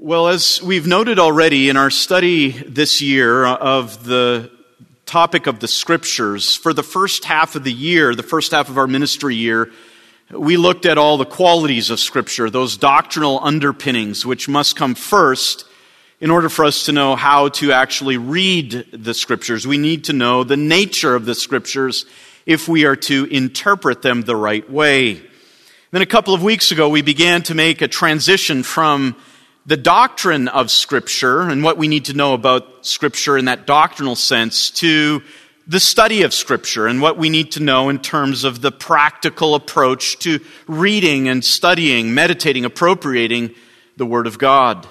Well, as we've noted already in our study this year of the topic of the Scriptures, for the first half of the year, the first half of our ministry year, we looked at all the qualities of Scripture, those doctrinal underpinnings which must come first in order for us to know how to actually read the Scriptures. We need to know the nature of the Scriptures if we are to interpret them the right way. Then a couple of weeks ago, we began to make a transition from the doctrine of Scripture and what we need to know about Scripture in that doctrinal sense to the study of Scripture and what we need to know in terms of the practical approach to reading and studying, meditating, appropriating the Word of God.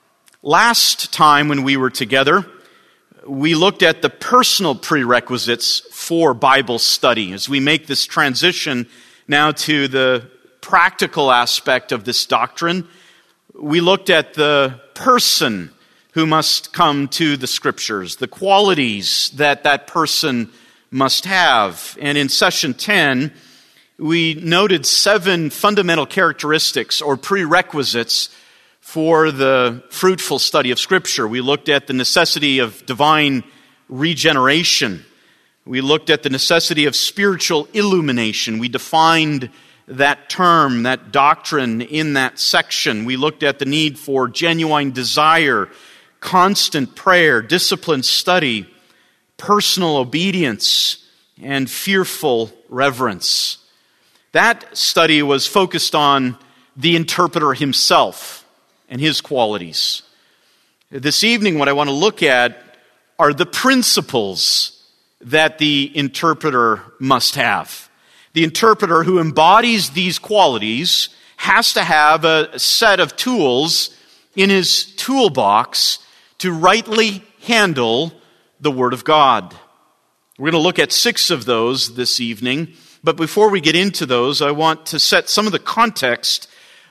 Last time when we were together, we looked at the personal prerequisites for Bible study. As we make this transition now to the practical aspect of this doctrine, we looked at the person who must come to the Scriptures, the qualities that that person must have. And in session 10, we noted 7 fundamental characteristics or prerequisites for the fruitful study of Scripture. We looked at the necessity of divine regeneration. We looked at the necessity of spiritual illumination. We defined that term, that doctrine in that section. We looked at the need for genuine desire, constant prayer, disciplined study, personal obedience, and fearful reverence. That study was focused on the interpreter himself and his qualities. This evening, what I want to look at are the principles that the interpreter must have. The interpreter who embodies these qualities has to have a set of tools in his toolbox to rightly handle the Word of God. We're going to look at 6 of those this evening, but before we get into those, I want to set some of the context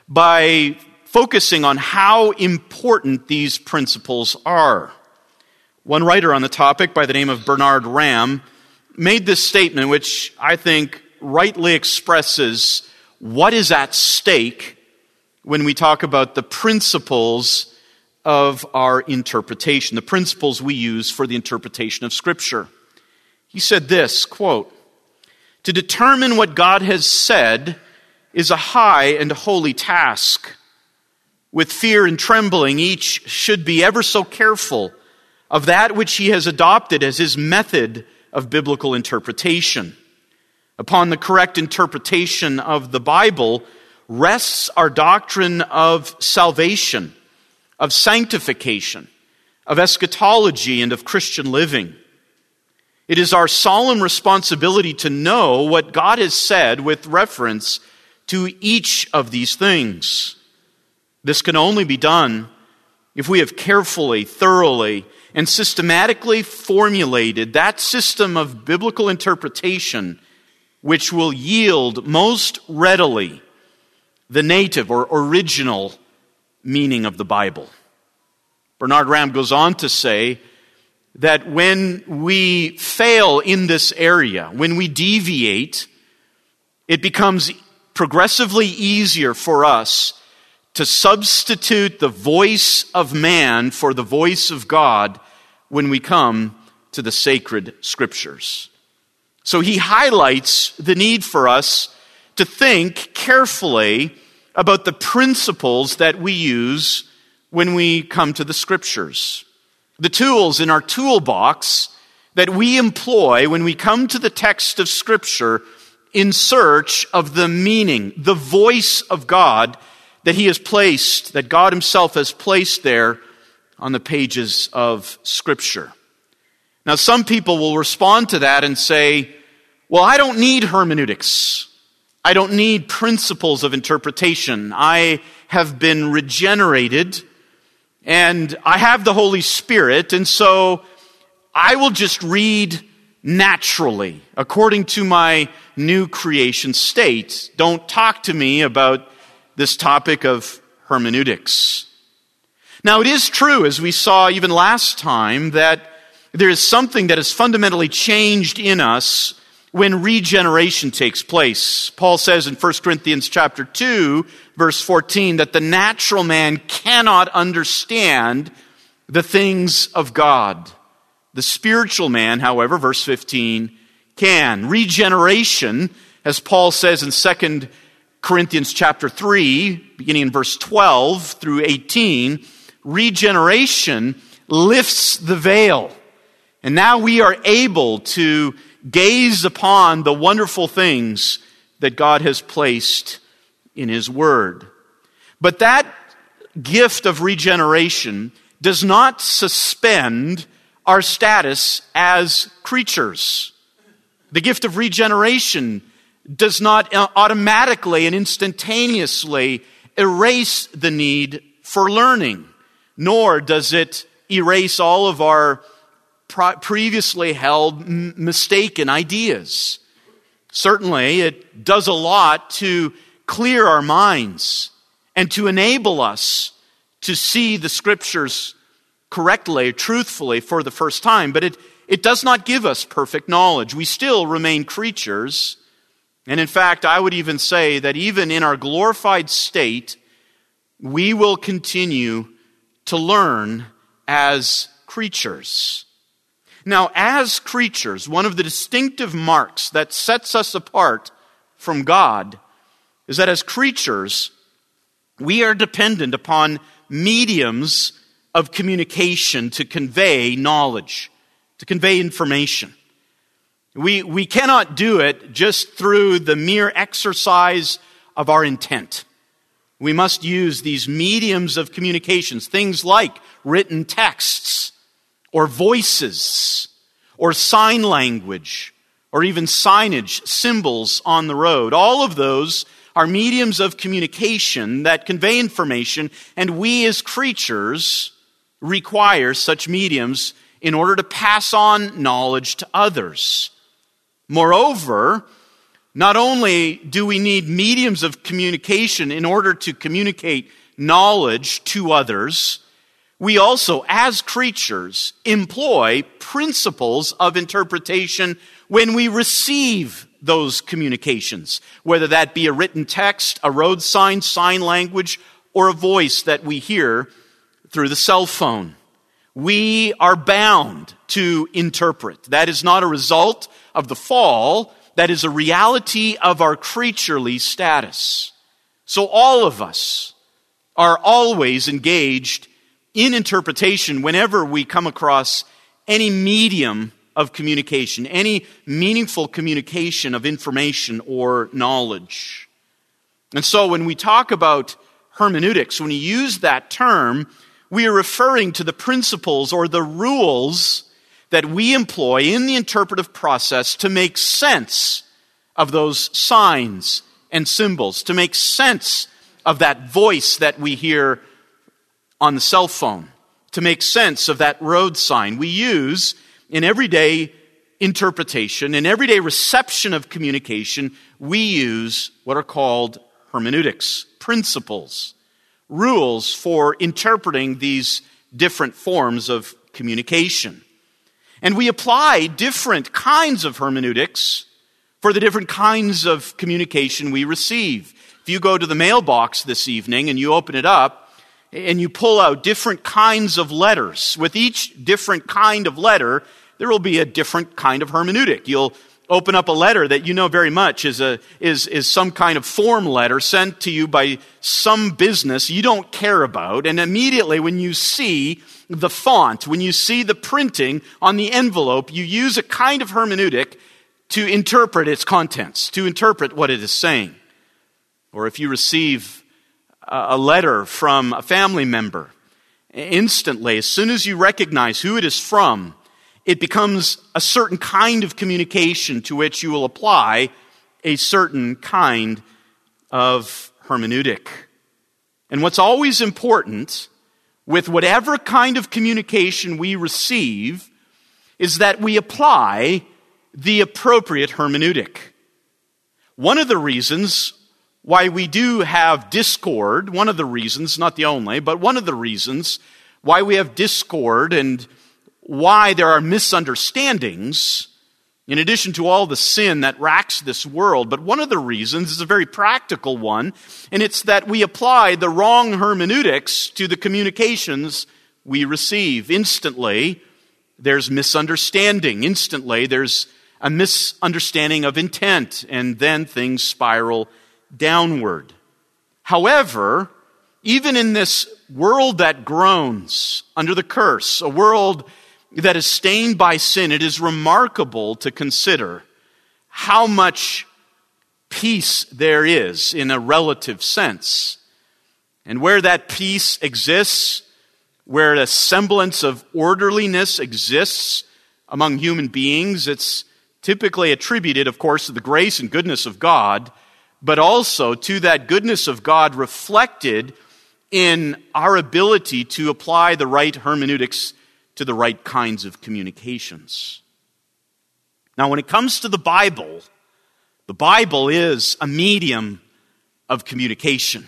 by focusing on how important these principles are. One writer on the topic by the name of Bernard Ramm made this statement, which I think rightly expresses what is at stake when we talk about the principles of our interpretation, the principles we use for the interpretation of Scripture. He said this, quote, "To determine what God has said is a high and holy task. With fear and trembling, each should be ever so careful of that which he has adopted as his method of biblical interpretation. Upon the correct interpretation of the Bible rests our doctrine of salvation, of sanctification, of eschatology, and of Christian living. It is our solemn responsibility to know what God has said with reference to each of these things. This can only be done if we have carefully, thoroughly, and systematically formulated that system of biblical interpretation which will yield most readily the native or original meaning of the Bible." Bernard Ramm goes on to say that when we fail in this area, when we deviate, it becomes progressively easier for us to substitute the voice of man for the voice of God when we come to the sacred Scriptures. So he highlights the need for us to think carefully about the principles that we use when we come to the Scriptures. The tools in our toolbox that we employ when we come to the text of Scripture in search of the meaning, the voice of God that He has placed, that God Himself has placed there on the pages of Scripture. Now, some people will respond to that and say, well, I don't need hermeneutics. I don't need principles of interpretation. I have been regenerated and I have the Holy Spirit, and so I will just read naturally according to my new creation state. Don't talk to me about this topic of hermeneutics. Now, it is true, as we saw even last time, that there is something that has fundamentally changed in us when regeneration takes place. Paul says in 1 Corinthians chapter 2, verse 14, that the natural man cannot understand the things of God. The spiritual man, however, verse 15, can. Regeneration, as Paul says in 2 Corinthians chapter 3, beginning in verse 12 through 18, regeneration lifts the veil. And now we are able to gaze upon the wonderful things that God has placed in His Word. But that gift of regeneration does not suspend our status as creatures. The gift of regeneration does not automatically and instantaneously erase the need for learning, nor does it erase all of our previously held mistaken ideas. Certainly, it does a lot to clear our minds and to enable us to see the Scriptures correctly, truthfully for the first time, but it does not give us perfect knowledge. We still remain creatures. And in fact, I would even say that even in our glorified state, we will continue to learn as creatures. Now, as creatures, one of the distinctive marks that sets us apart from God is that as creatures, we are dependent upon mediums of communication to convey knowledge, to convey information. We cannot do it just through the mere exercise of our intent. We must use these mediums of communications, things like written texts, or voices, or sign language, or even signage, symbols on the road. All of those are mediums of communication that convey information, and we as creatures require such mediums in order to pass on knowledge to others. Moreover, not only do we need mediums of communication in order to communicate knowledge to others, we also, as creatures, employ principles of interpretation when we receive those communications, whether that be a written text, a road sign, sign language, or a voice that we hear through the cell phone. We are bound to interpret. That is not a result of the fall. That is a reality of our creaturely status. So all of us are always engaged in interpretation whenever we come across any medium of communication, any meaningful communication of information or knowledge. And so when we talk about hermeneutics, when we use that term, we are referring to the principles or the rules that we employ in the interpretive process to make sense of those signs and symbols, to make sense of that voice that we hear on the cell phone, to make sense of that road sign. We use in everyday interpretation, in everyday reception of communication, we use what are called hermeneutics, principles, rules for interpreting these different forms of communication. And we apply different kinds of hermeneutics for the different kinds of communication we receive. If you go to the mailbox this evening and you open it up and you pull out different kinds of letters, with each different kind of letter, there will be a different kind of hermeneutic. You'll open up a letter that you know very much is some kind of form letter sent to you by some business you don't care about, and immediately when you see the font, when you see the printing on the envelope, you use a kind of hermeneutic to interpret its contents, to interpret what it is saying. Or if you receive a letter from a family member, instantly, as soon as you recognize who it is from, it becomes a certain kind of communication to which you will apply a certain kind of hermeneutic. And what's always important with whatever kind of communication we receive is that we apply the appropriate hermeneutic. One of the reasons why we do have discord, one of the reasons, not the only, but one of the reasons why we have discord and why there are misunderstandings In addition to all the sin that racks this world, but one of the reasons is a very practical one, and it's that we apply the wrong hermeneutics to the communications we receive. Instantly, there's misunderstanding. Instantly, there's a misunderstanding of intent, and then things spiral downward. However, even in this world that groans under the curse, a world that is stained by sin, it is remarkable to consider how much peace there is in a relative sense. And where that peace exists, where a semblance of orderliness exists among human beings, it's typically attributed, of course, to the grace and goodness of God, but also to that goodness of God reflected in our ability to apply the right hermeneutics to the right kinds of communications. Now, when it comes to the Bible is a medium of communication.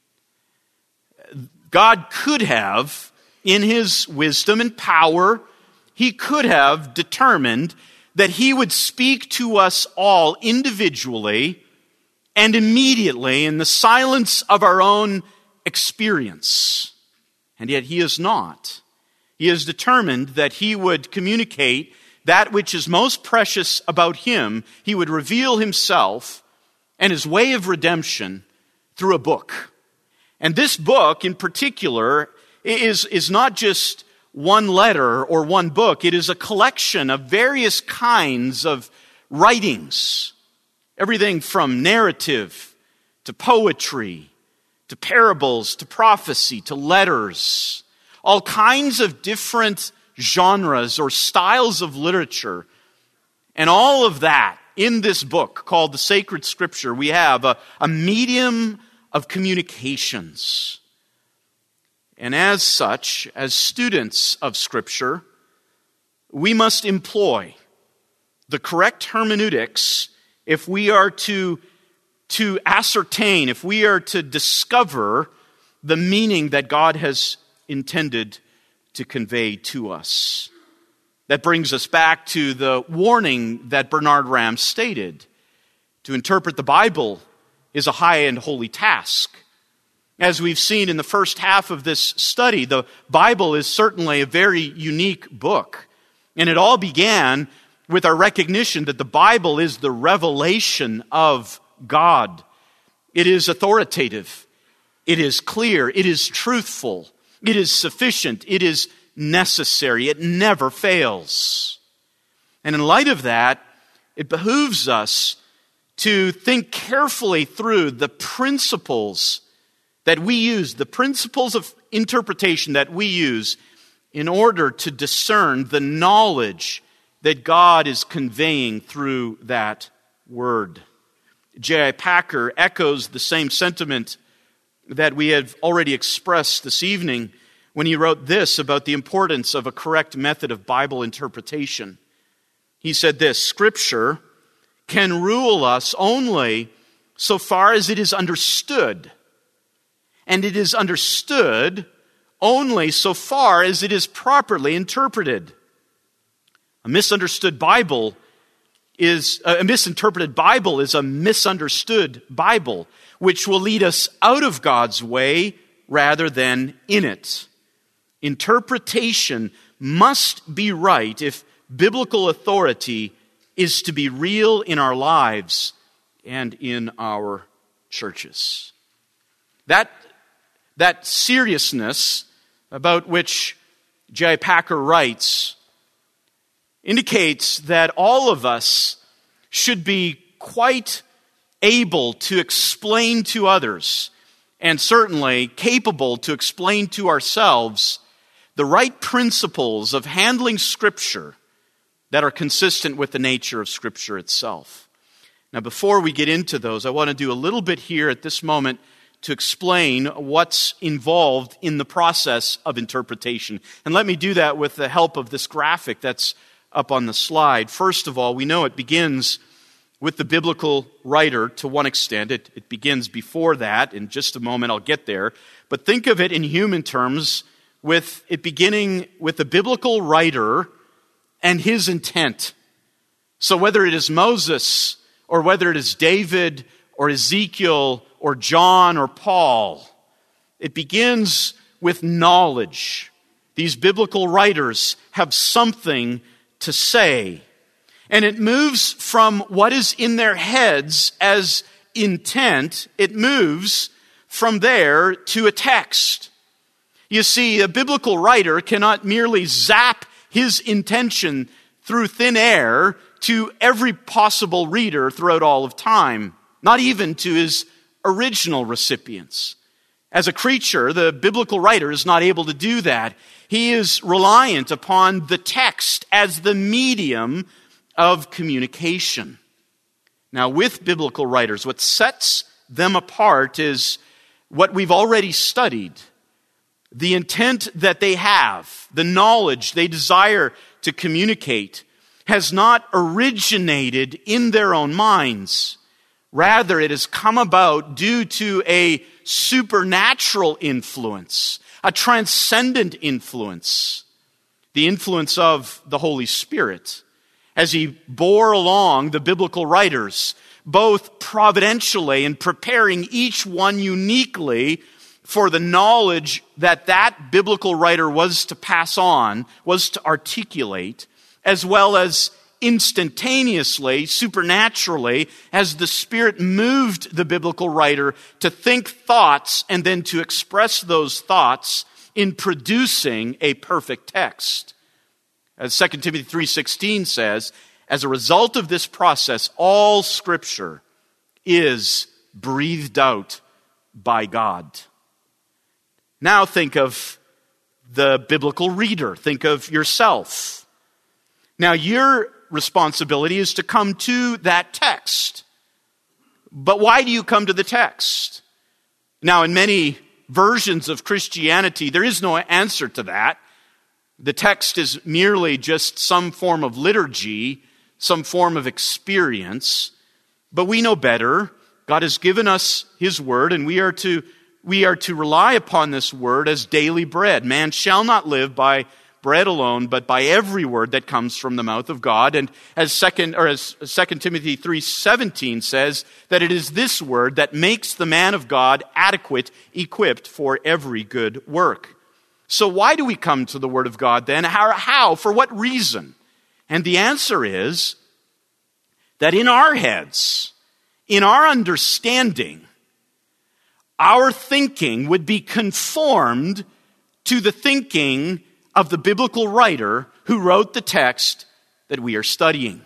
God could have, in His wisdom and power, He could have determined that He would speak to us all individually and immediately in the silence of our own experience. And yet He is not. He has determined that He would communicate that which is most precious about Him. He would reveal Himself and His way of redemption through a book. And this book in particular is not just one letter or one book. It is a collection of various kinds of writings. Everything from narrative to poetry to parables to prophecy to letters. All kinds of different genres or styles of literature. And all of that in this book called the Sacred Scripture, we have a medium of communications. And as such, as students of Scripture, we must employ the correct hermeneutics if we are to ascertain, if we are to discover the meaning that God has intended to convey to us. That brings us back to the warning that Bernard Ramm stated. To interpret the Bible is a high and holy task. As we've seen in the first half of this study, the Bible is certainly a very unique book. And it all began with our recognition that the Bible is the revelation of God. It is authoritative. It is clear. It is truthful. It is sufficient. It is necessary. It never fails. And in light of that, it behooves us to think carefully through the principles that we use, the principles of interpretation that we use in order to discern the knowledge that God is conveying through that word. J.I. Packer echoes the same sentiment that we have already expressed this evening when he wrote this about the importance of a correct method of Bible interpretation. He said this: Scripture can rule us only so far as it is understood, and it is understood only so far as it is properly interpreted. A misunderstood Bible is a misinterpreted Bible is a misunderstood Bible, which will lead us out of God's way rather than in it. Interpretation must be right if biblical authority is to be real in our lives and in our churches. That seriousness about which J.I. Packer writes indicates that all of us should be quite able to explain to others, and certainly capable to explain to ourselves, the right principles of handling Scripture that are consistent with the nature of Scripture itself. Now, before we get into those, I want to do a little bit here at this moment to explain what's involved in the process of interpretation. And let me do that with the help of this graphic that's up on the slide. First of all, we know it begins with the biblical writer to one extent. It begins before that. In just a moment, I'll get there. But think of it in human terms, with it beginning with the biblical writer and his intent. So whether it is Moses, or whether it is David, or Ezekiel, or John, or Paul, it begins with knowledge. These biblical writers have something to say. And it moves from what is in their heads as intent, it moves from there to a text. You see, a biblical writer cannot merely zap his intention through thin air to every possible reader throughout all of time, not even to his original recipients. As a creature, the biblical writer is not able to do that. He is reliant upon the text as the medium of communication. Now, with biblical writers, what sets them apart is what we've already studied. The intent that they have, the knowledge they desire to communicate, has not originated in their own minds. Rather, it has come about due to a supernatural influence, a transcendent influence, the influence of the Holy Spirit, as He bore along the biblical writers, both providentially and preparing each one uniquely for the knowledge that that biblical writer was to pass on, was to articulate, as well as instantaneously, supernaturally, as the Spirit moved the biblical writer to think thoughts and then to express those thoughts in producing a perfect text. As 2 Timothy 3:16 says, as a result of this process, all Scripture is breathed out by God. Now think of the biblical reader. Think of yourself. Now your responsibility is to come to that text. But why do you come to the text? Now, in many versions of Christianity, there is no answer to that. The text is merely just some form of liturgy, some form of experience. But we know better. God has given us His Word, and we are to rely upon this Word as daily bread. Man shall not live by bread alone, but by every word that comes from the mouth of God. And as 2 Timothy 3:17 says, that it is this word that makes the man of God adequate, equipped for every good work. So why do we come to the Word of God then? How? For what reason? And the answer is that in our heads, in our understanding, our thinking would be conformed to the thinking of the biblical writer who wrote the text that we are studying.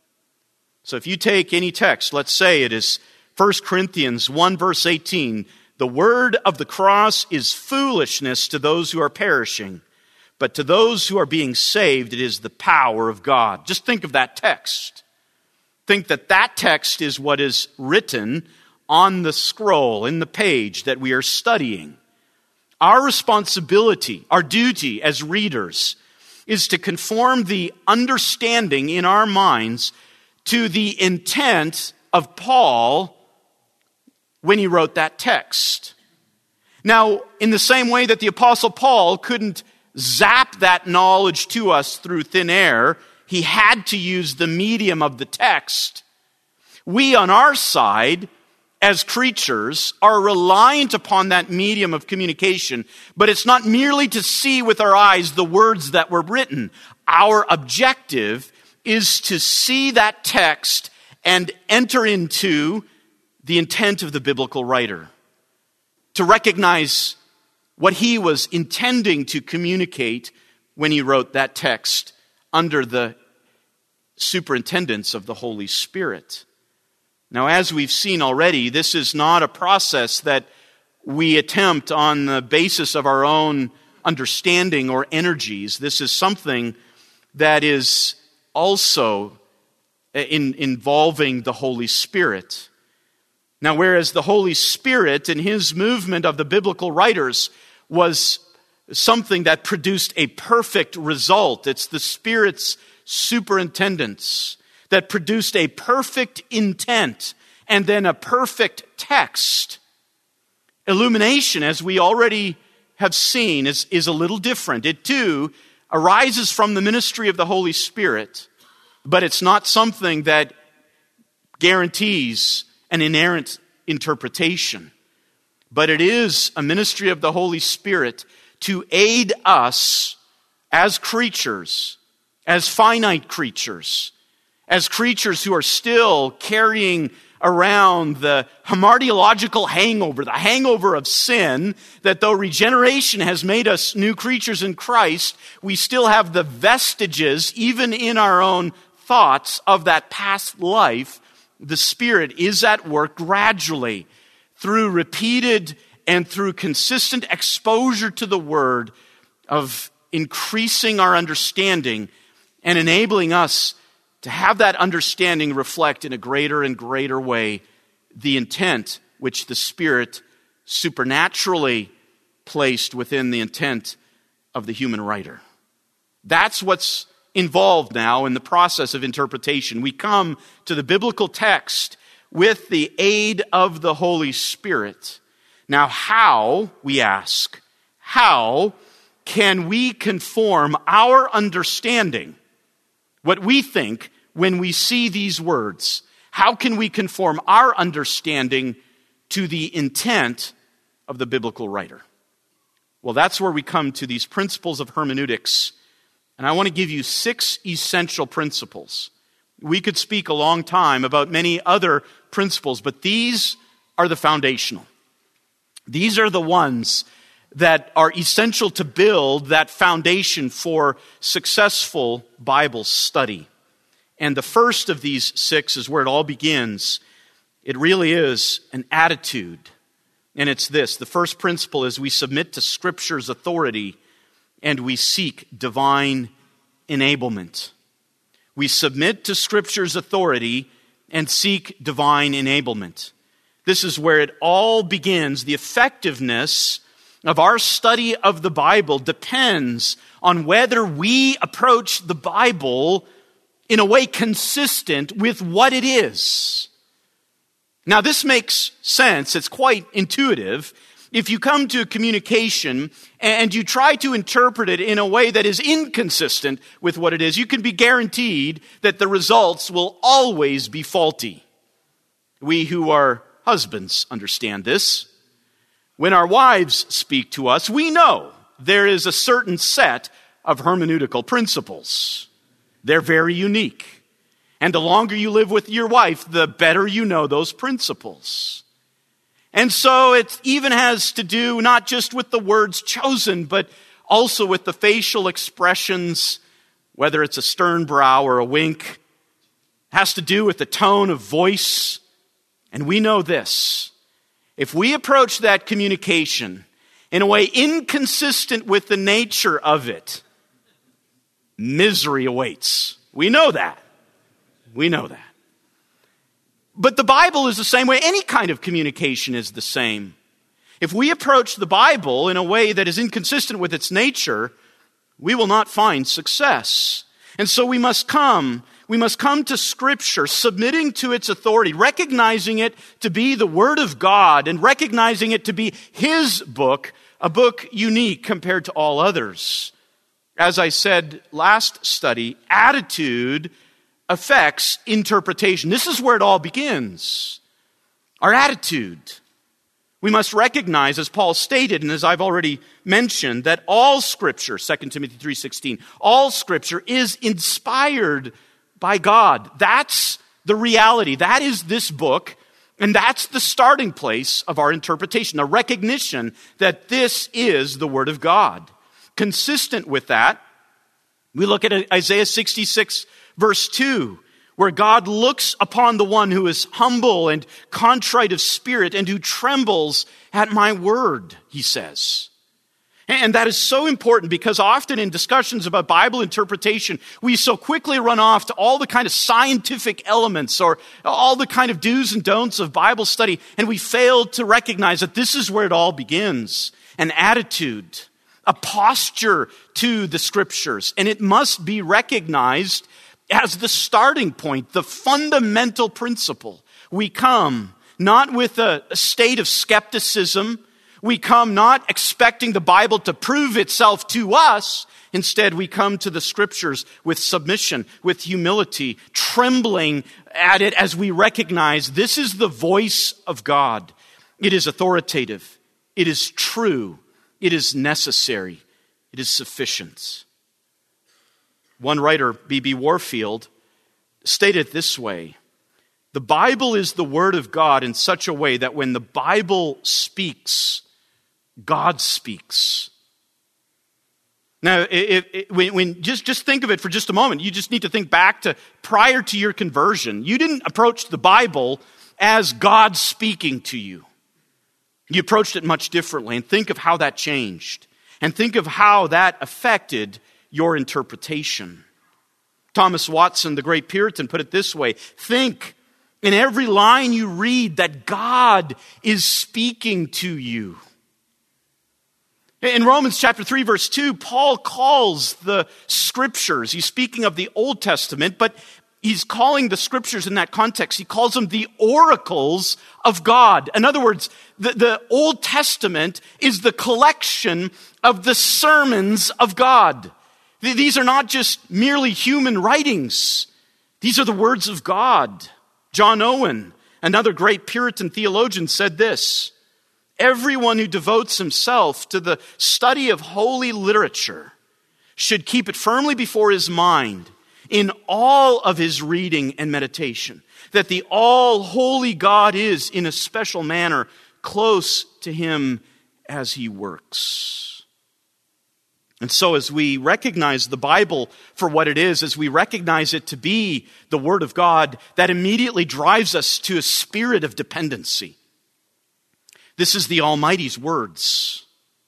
So if you take any text, let's say it is 1 Corinthians 1 verse 18, the word of the cross is foolishness to those who are perishing, but to those who are being saved, it is the power of God. Just think of that text. Think that that text is what is written on the scroll, in the page that we are studying. Our responsibility, our duty as readers, is to conform the understanding in our minds to the intent of Paul when he wrote that text. Now, in the same way that the Apostle Paul couldn't zap that knowledge to us through thin air, he had to use the medium of the text. We, on our side, as creatures, are reliant upon that medium of communication, but it's not merely to see with our eyes the words that were written. Our objective is to see that text and enter into the intent of the biblical writer, to recognize what he was intending to communicate when he wrote that text under the superintendence of the Holy Spirit. Now, as we've seen already, this is not a process that we attempt on the basis of our own understanding or energies. This is something that is also involving the Holy Spirit. Now, whereas the Holy Spirit in His movement of the biblical writers was something that produced a perfect result, it's the Spirit's superintendence that produced a perfect intent and then a perfect text. Illumination, as we already have seen, is a little different. It too arises from the ministry of the Holy Spirit, but it's not something that guarantees an inerrant interpretation. But it is a ministry of the Holy Spirit to aid us as creatures, as finite creatures, as creatures who are still carrying around the hamartiological hangover, the hangover of sin, that though regeneration has made us new creatures in Christ, we still have the vestiges, even in our own thoughts, of that past life. The Spirit is at work gradually through repeated and through consistent exposure to the Word of increasing our understanding and enabling us to have that understanding reflect in a greater and greater way the intent which the Spirit supernaturally placed within the intent of the human writer. That's what's involved now in the process of interpretation. We come to the biblical text with the aid of the Holy Spirit. Now, how, we ask, how can we conform our understanding, what we think when we see these words? How can we conform our understanding to the intent of the biblical writer? Well, that's where we come to these principles of hermeneutics. And I want to give you 6 essential principles. We could speak a long time about many other principles, but these are the foundational. These are the ones that are essential to build that foundation for successful Bible study. And the first of these 6 is where it all begins. It really is an attitude. And it's this. The first principle is we submit to Scripture's authority and we seek divine enablement. We submit to Scripture's authority and seek divine enablement. This is where it all begins. The effectiveness of our study of the Bible depends on whether we approach the Bible in a way consistent with what it is. Now, this makes sense. It's quite intuitive. If you come to a communication and you try to interpret it in a way that is inconsistent with what it is, you can be guaranteed that the results will always be faulty. We who are husbands understand this. When our wives speak to us, we know there is a certain set of hermeneutical principles. They're very unique. And the longer you live with your wife, the better you know those principles. And so it even has to do not just with the words chosen, but also with the facial expressions, whether it's a stern brow or a wink. It has to do with the tone of voice. And we know this. If we approach that communication in a way inconsistent with the nature of it, misery awaits. We know that. We know that. But the Bible is the same way. Any kind of communication is the same. If we approach the Bible in a way that is inconsistent with its nature, we will not find success. And so we must come to Scripture, submitting to its authority, recognizing it to be the Word of God, and recognizing it to be His book, a book unique compared to all others. As I said last study, attitude affects interpretation. This is where it all begins. Our attitude. We must recognize, as Paul stated, and as I've already mentioned, that all Scripture, 2 Timothy 3:16, all Scripture is inspired by God. That's the reality. That is this book, and that's the starting place of our interpretation, a recognition that this is the Word of God. Consistent with that, we look at Isaiah 66, verse 2, where God looks upon the one who is humble and contrite of spirit and who trembles at my word, he says. And that is so important because often in discussions about Bible interpretation, we so quickly run off to all the kind of scientific elements or all the kind of do's and don'ts of Bible study, and we fail to recognize that this is where it all begins. An attitude, a posture to the Scriptures, and it must be recognized as the starting point, the fundamental principle. We come not with a state of skepticism. We come not expecting the Bible to prove itself to us. Instead, we come to the Scriptures with submission, with humility, trembling at it as we recognize this is the voice of God. It is authoritative. It is true. It is necessary. It is sufficient. One writer, B.B. Warfield, stated it this way: the Bible is the Word of God in such a way that when the Bible speaks, God speaks. Now, just think of it for just a moment. You just need to think back to prior to your conversion. You didn't approach the Bible as God speaking to you. You approached it much differently, and think of how that changed. And think of how that affected your interpretation. Thomas Watson, the great Puritan, put it this way: think in every line you read that God is speaking to you. In Romans chapter 3, verse 2, Paul calls the Scriptures, he's speaking of the Old Testament, but he's calling the Scriptures in that context, he calls them the oracles of God. In other words, the Old Testament is the collection of the sermons of God. These are not just merely human writings. These are the words of God. John Owen, another great Puritan theologian, said this: everyone who devotes himself to the study of holy literature should keep it firmly before his mind in all of his reading and meditation, that the all-holy God is, in a special manner, close to him as he works. And so as we recognize the Bible for what it is, as we recognize it to be the Word of God, that immediately drives us to a spirit of dependency. This is the Almighty's words.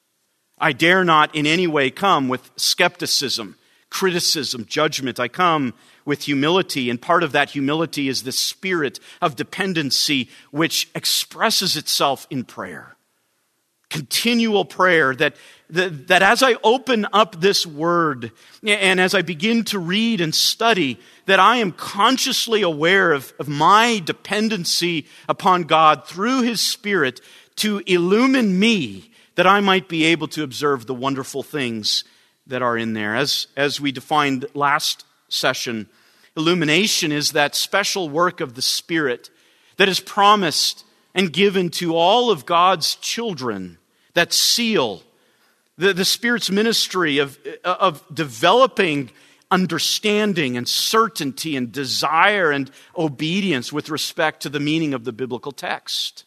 I dare not in any way come with skepticism, criticism, judgment. I come with humility, and part of that humility is the spirit of dependency which expresses itself in prayer. Continual prayer that as I open up this word and as I begin to read and study, that I am consciously aware of my dependency upon God through His Spirit to illumine me, that I might be able to observe the wonderful things that are in there. As we defined last session, illumination is that special work of the Spirit that is promised and given to all of God's children, that seal, the Spirit's ministry of developing understanding and certainty and desire and obedience with respect to the meaning of the biblical text.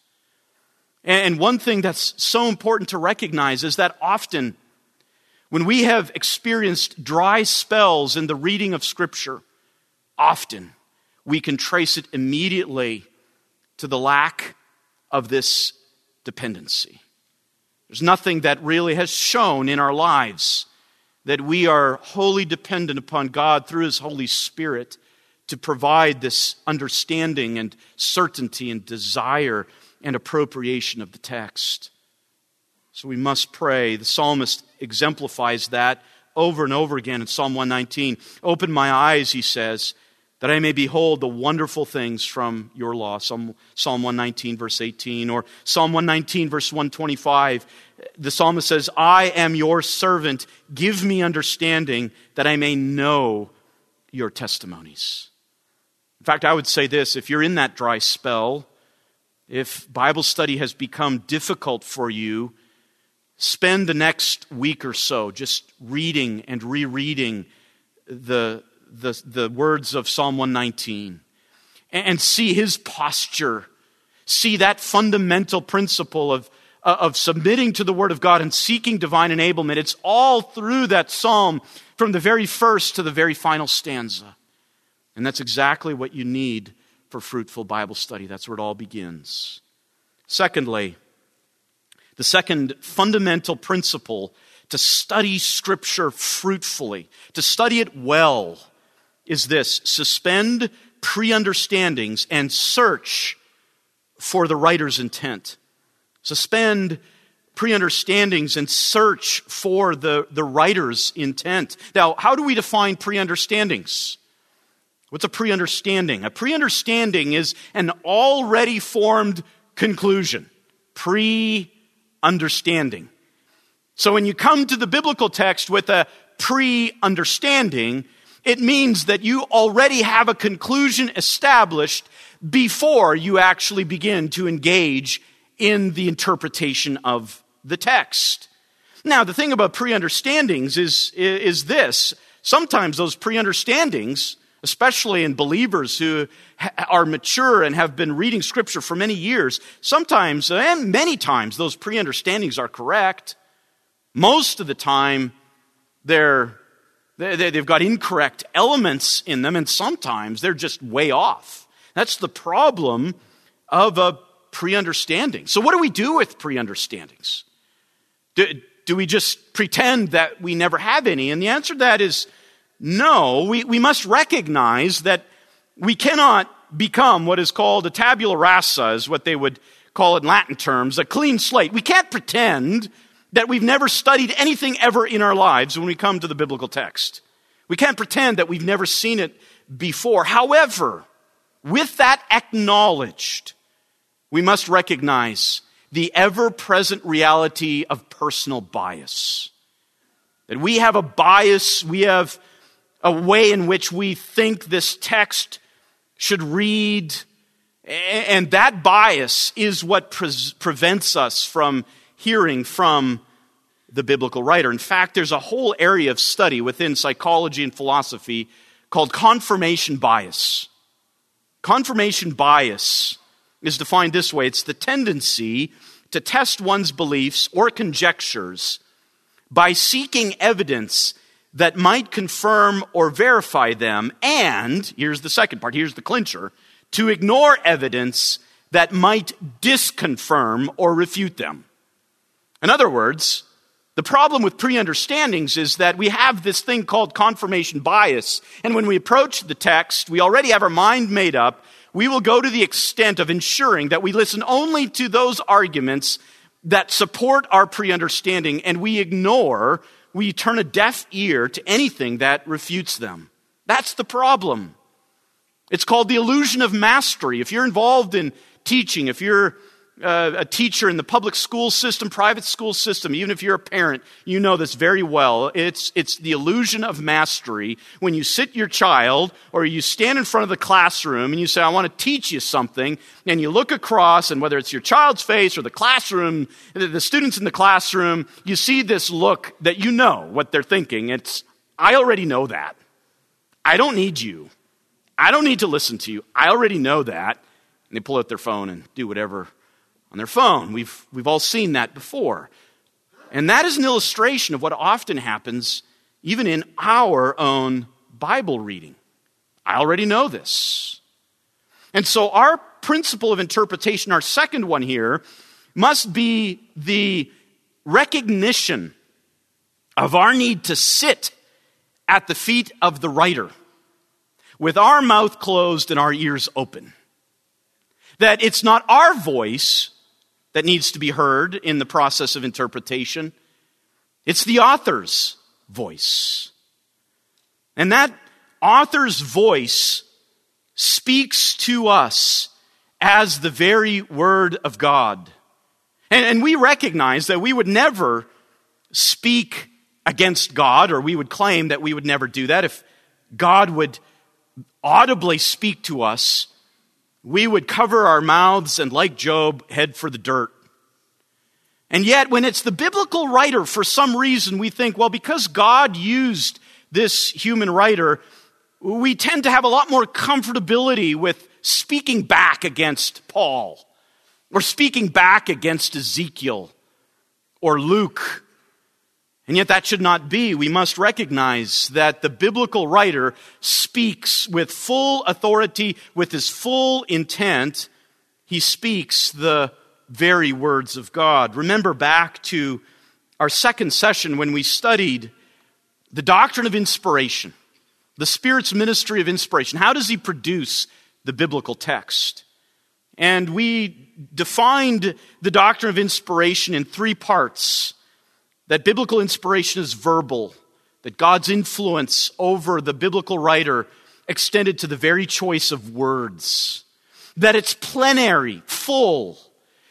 And one thing that's so important to recognize is that often when we have experienced dry spells in the reading of Scripture, often we can trace it immediately to the lack of this dependency. There's nothing that really has shown in our lives that we are wholly dependent upon God through His Holy Spirit to provide this understanding and certainty and desire and appropriation of the text. So we must pray. The psalmist exemplifies that over and over again in Psalm 119. Open my eyes, he says, that I may behold the wonderful things from your law. Psalm 119, verse 18. Or Psalm 119, verse 125. The psalmist says, I am your servant. Give me understanding that I may know your testimonies. In fact, I would say this: if you're in that dry spell, if Bible study has become difficult for you, spend the next week or so just reading and rereading the words of Psalm 119 and see his posture. See that fundamental principle of submitting to the Word of God and seeking divine enablement. It's all through that psalm from the very first to the very final stanza. And that's exactly what you need for fruitful Bible study. That's where it all begins. Secondly, the second fundamental principle to study Scripture fruitfully, to study it well, is this: suspend pre-understandings and search for the writer's intent. Suspend pre-understandings and search for the writer's intent. Now, how do we define pre-understandings? What's a pre-understanding? A pre-understanding is an already formed conclusion. Pre-understanding. pre-understanding. So when you come to the biblical text with a pre-understanding, it means that you already have a conclusion established before you actually begin to engage in the interpretation of the text. Now, the thing about pre-understandings is this. Sometimes those pre-understandings, especially in believers who are mature and have been reading Scripture for many years, sometimes, and many times, those pre-understandings are correct. Most of the time, they've got incorrect elements in them, and sometimes they're just way off. That's the problem of a pre-understanding. So what do we do with pre-understandings? Do we just pretend that we never have any? And the answer to that is no. We must recognize that we cannot become what is called a tabula rasa, is what they would call it in Latin terms, a clean slate. We can't pretend that we've never studied anything ever in our lives when we come to the biblical text. We can't pretend that we've never seen it before. However, with that acknowledged, we must recognize the ever-present reality of personal bias. That we have a bias, we have a way in which we think this text should read, and that bias is what prevents us from hearing from the biblical writer. In fact, there's a whole area of study within psychology and philosophy called confirmation bias. Confirmation bias is defined this way. It's the tendency to test one's beliefs or conjectures by seeking evidence that might confirm or verify them, and, here's the second part, here's the clincher, to ignore evidence that might disconfirm or refute them. In other words, the problem with pre-understandings is that we have this thing called confirmation bias, and when we approach the text, we already have our mind made up. We will go to the extent of ensuring that we listen only to those arguments that support our pre-understanding, and we turn a deaf ear to anything that refutes them. That's the problem. It's called the illusion of mastery. If you're involved in teaching, if you're a teacher in the public school system, private school system, even if you're a parent, you know this very well. It's the illusion of mastery. When you sit your child or you stand in front of the classroom and you say, I want to teach you something, and you look across, and whether it's your child's face or the classroom, the students in the classroom, you see this look that you know what they're thinking. It's, I already know that. I don't need you. I don't need to listen to you. I already know that. And they pull out their phone and do whatever on their phone. We've all seen that before. And that is an illustration of what often happens even in our own Bible reading. I already know this. And so our principle of interpretation, our second one here, must be the recognition of our need to sit at the feet of the writer with our mouth closed and our ears open. That it's not our voice that needs to be heard in the process of interpretation. It's the author's voice. And that author's voice speaks to us as the very word of God. And we recognize that we would never speak against God, or we would claim that we would never do that. If God would audibly speak to us, we would cover our mouths and, like Job, head for the dirt. And yet, when it's the biblical writer, for some reason, we think, well, because God used this human writer, we tend to have a lot more comfortability with speaking back against Paul, or speaking back against Ezekiel, or Luke. And yet that should not be. We must recognize that the biblical writer speaks with full authority, with his full intent. He speaks the very words of God. Remember back to our second session when we studied the doctrine of inspiration, the Spirit's ministry of inspiration. How does he produce the biblical text? And we defined the doctrine of inspiration in three parts. That biblical inspiration is verbal, that God's influence over the biblical writer extended to the very choice of words, that it's plenary, full,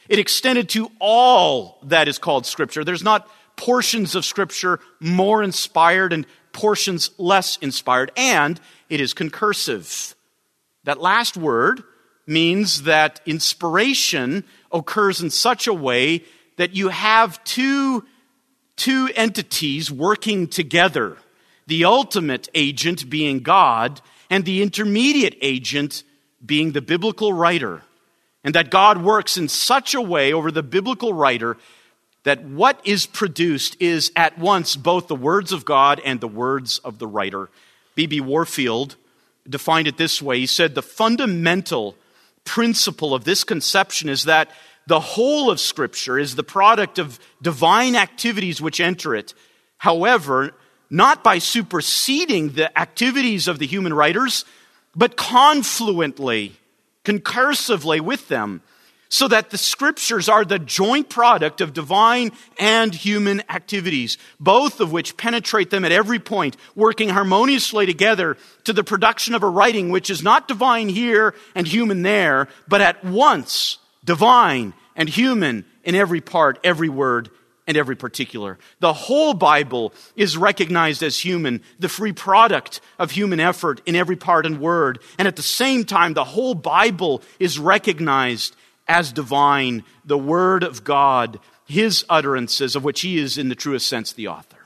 It extended to all that is called Scripture. There's not portions of Scripture more inspired and portions less inspired. And it is concursive. That last word means that inspiration occurs in such a way that you have two entities working together. The ultimate agent being God, and the intermediate agent being the biblical writer. And that God works in such a way over the biblical writer that what is produced is at once both the words of God and the words of the writer. B.B. Warfield defined it this way. He said, the fundamental principle of this conception is that the whole of Scripture is the product of divine activities which enter it. However, not by superseding the activities of the human writers, but confluently, concursively with them, so that the Scriptures are the joint product of divine and human activities, both of which penetrate them at every point, working harmoniously together to the production of a writing which is not divine here and human there, but at once divine and human in every part, every word, and every particular. The whole Bible is recognized as human, the free product of human effort in every part and word. And at the same time, the whole Bible is recognized as divine, the Word of God, His utterances, of which He is in the truest sense the author.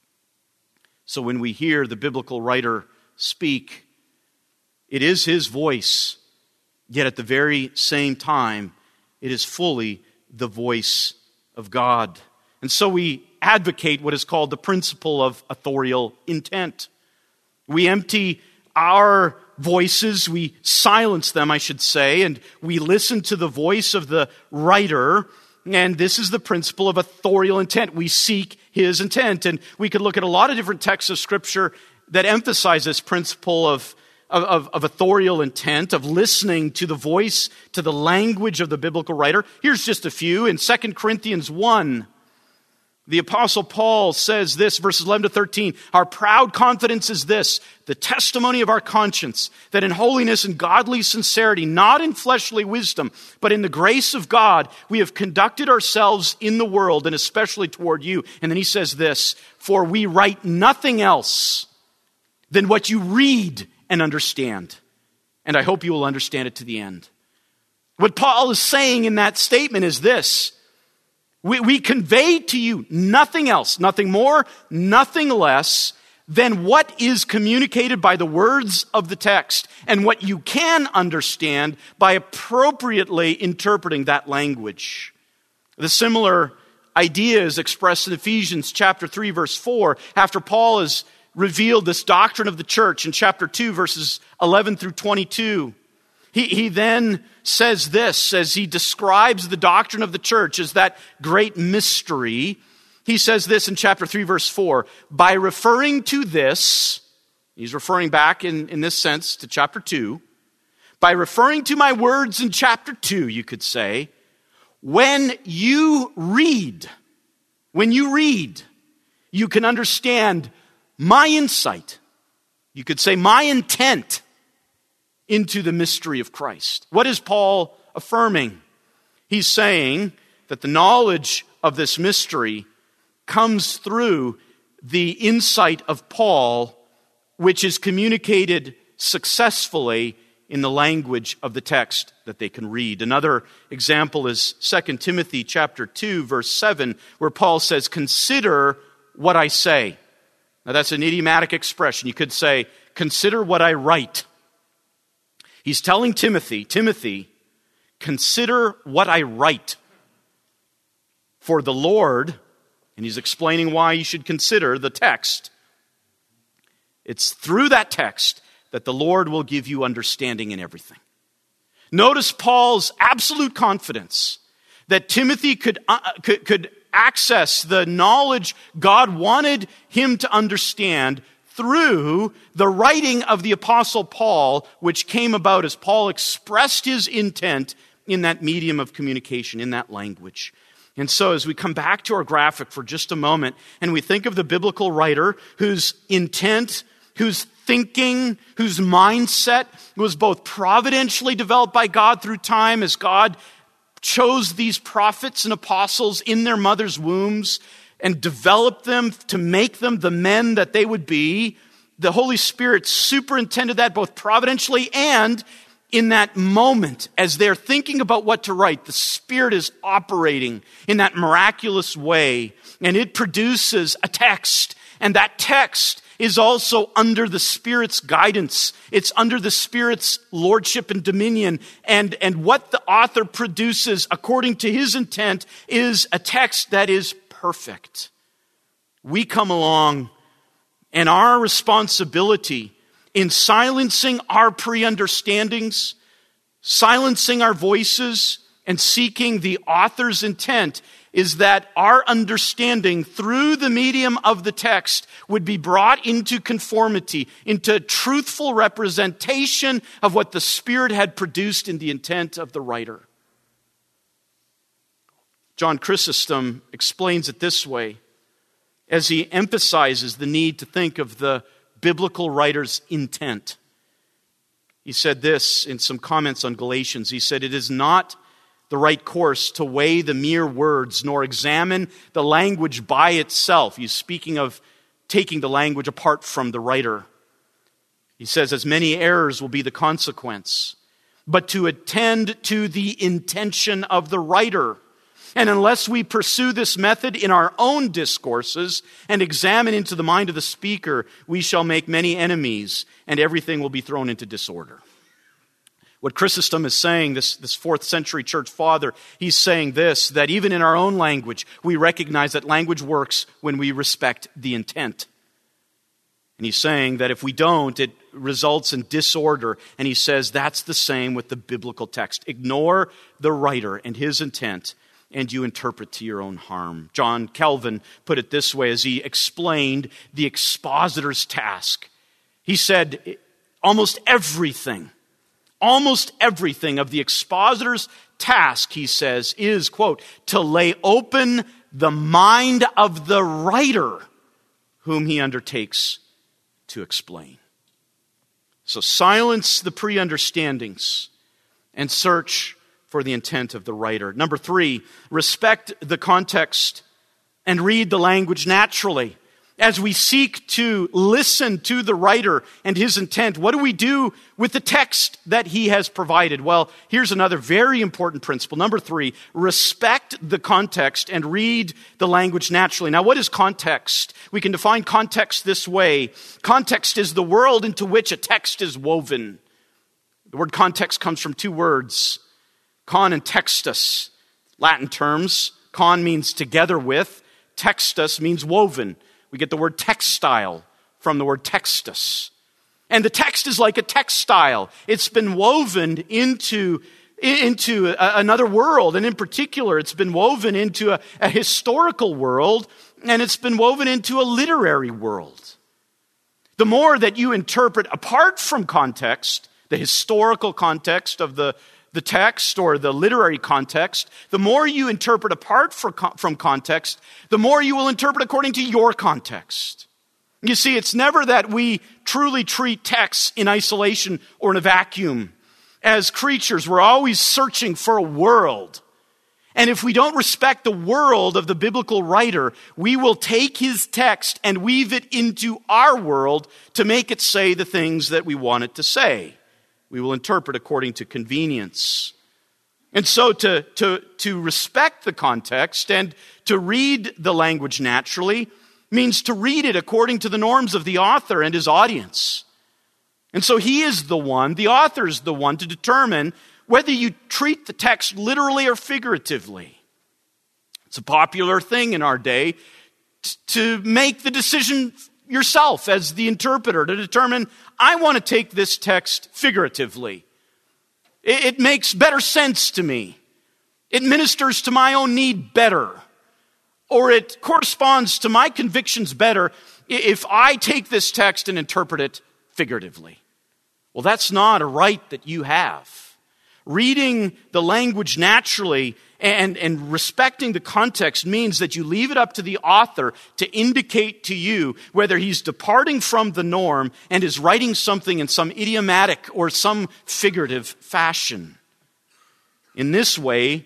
So when we hear the biblical writer speak, it is his voice, yet at the very same time, it is fully the voice of God. And so we advocate what is called the principle of authorial intent. We empty our voices, we silence them, I should say, and we listen to the voice of the writer, and this is the principle of authorial intent. We seek his intent, and we could look at a lot of different texts of Scripture that emphasize this principle of authorial intent, of listening to the voice, to the language of the biblical writer. Here's just a few. In 2 Corinthians 1, the Apostle Paul says this, verses 11 to 13, our proud confidence is this, the testimony of our conscience, that in holiness and godly sincerity, not in fleshly wisdom, but in the grace of God, we have conducted ourselves in the world, and especially toward you. And then he says this, for we write nothing else than what you read and understand. And I hope you will understand it to the end. What Paul is saying in that statement is this, we convey to you nothing else, nothing more, nothing less than what is communicated by the words of the text and what you can understand by appropriately interpreting that language. The similar idea is expressed in Ephesians chapter 3, verse 4, after Paul has revealed this doctrine of the church in chapter 2, verses 11 through 22. He then says this as he describes the doctrine of the church as that great mystery. He says this in chapter 3, verse 4, by referring to this, he's referring back in this sense to chapter 2, by referring to my words in chapter 2, you could say, when you read, you can understand my insight. You could say my intent into the mystery of Christ. What is Paul affirming? He's saying that the knowledge of this mystery comes through the insight of Paul, which is communicated successfully in the language of the text that they can read. Another example is 2 Timothy chapter 2, verse 7, where Paul says, consider what I say. Now that's an idiomatic expression. You could say, consider what I write. He's telling Timothy, consider what I write. For the Lord, and he's explaining why you should consider the text. It's through that text that the Lord will give you understanding in everything. Notice Paul's absolute confidence that Timothy could access the knowledge God wanted him to understand through the writing of the Apostle Paul, which came about as Paul expressed his intent in that medium of communication, in that language. And so as we come back to our graphic for just a moment, and we think of the biblical writer whose intent, whose thinking, whose mindset was both providentially developed by God through time as God chose these prophets and apostles in their mother's wombs and developed them to make them the men that they would be. The Holy Spirit superintended that both providentially and in that moment as they're thinking about what to write. The Spirit is operating in that miraculous way, and it produces a text. And that text is also under the Spirit's guidance. It's under the Spirit's lordship and dominion. And what the author produces according to his intent is a text that is perfect. We come along, and our responsibility in silencing our pre-understandings, silencing our voices, and seeking the author's intent is that our understanding through the medium of the text would be brought into conformity, into truthful representation of what the Spirit had produced in the intent of the writer. John Chrysostom explains it this way as he emphasizes the need to think of the biblical writer's intent. He said this in some comments on Galatians. He said, "It is not the right course to weigh the mere words, nor examine the language by itself." He's speaking of taking the language apart from the writer. He says, "As many errors will be the consequence, but to attend to the intention of the writer. And unless we pursue this method in our own discourses and examine into the mind of the speaker, we shall make many enemies, and everything will be thrown into disorder." What Chrysostom is saying, this 4th century church father, he's saying this, that even in our own language, we recognize that language works when we respect the intent. And he's saying that if we don't, it results in disorder. And he says that's the same with the biblical text. Ignore the writer and his intent, and you interpret to your own harm. John Calvin put it this way as he explained the expositor's task. He said, almost everything of the expositor's task, he says, is, quote, to lay open the mind of the writer whom he undertakes to explain. So silence the pre-understandings and search for the intent of the writer. Number 3, respect the context and read the language naturally. As we seek to listen to the writer and his intent, what do we do with the text that he has provided? Well, here's another very important principle. Number 3, respect the context and read the language naturally. Now, what is context? We can define context this way. Context is the world into which a text is woven. The word context comes from 2 words, con and textus, Latin terms. Con means together with. Textus means woven. We get the word textile from the word textus. And the text is like a textile. It's been woven into another world. And in particular, it's been woven into a historical world. And it's been woven into a literary world. The more that you interpret apart from context, the historical context of the text or the literary context, the more you interpret apart from context, the more you will interpret according to your context. You see, it's never that we truly treat texts in isolation or in a vacuum. As creatures, we're always searching for a world. And if we don't respect the world of the biblical writer, we will take his text and weave it into our world to make it say the things that we want it to say. We will interpret according to convenience. And so to respect the context and to read the language naturally means to read it according to the norms of the author and his audience. And so he is the one, the author is the one to determine whether you treat the text literally or figuratively. It's a popular thing in our day to make the decision yourself as the interpreter to determine, I want to take this text figuratively. It makes better sense to me. It ministers to my own need better. Or it corresponds to my convictions better if I take this text and interpret it figuratively. Well, that's not a right that you have. Reading the language naturally and respecting the context means that you leave it up to the author to indicate to you whether he's departing from the norm and is writing something in some idiomatic or some figurative fashion. In this way,